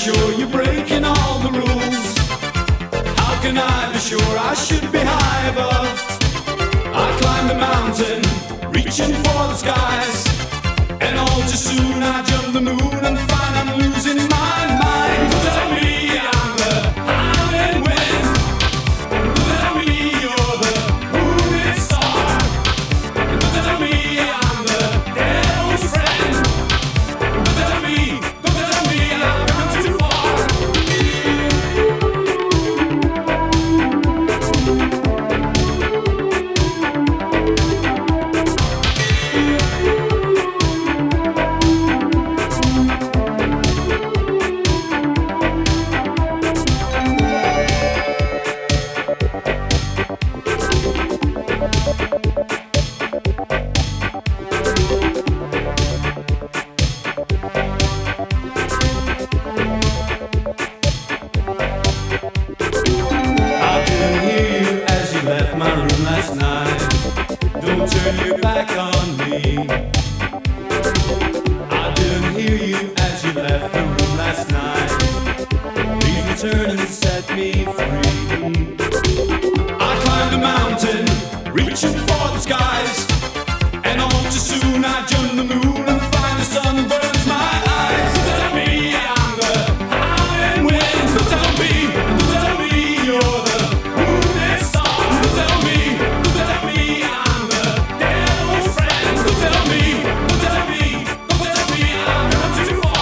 sure you're breaking all the rules? How can I be sure I should be high above? I climb the mountain, reaching for the skies, and all too soon I jump the moon and find I'm losing my mind. Tell me I'm the howling wind. Tell me you're the wounded star. Tell me I'm the devil's friend. Tell me I've gone too far. Don't turn your back on me. I didn't hear you as you left the room last night. Please return and set me free. I climbed the mountain, reaching for the skies, and all too soon I jump the moon and find the sun burns my eyes. Tell me I'm the howling wind. Tell me you're the wounded star. Tell me I'm the devil's friend. Tell me I've gone too far.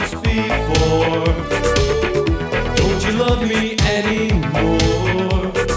love me anymore.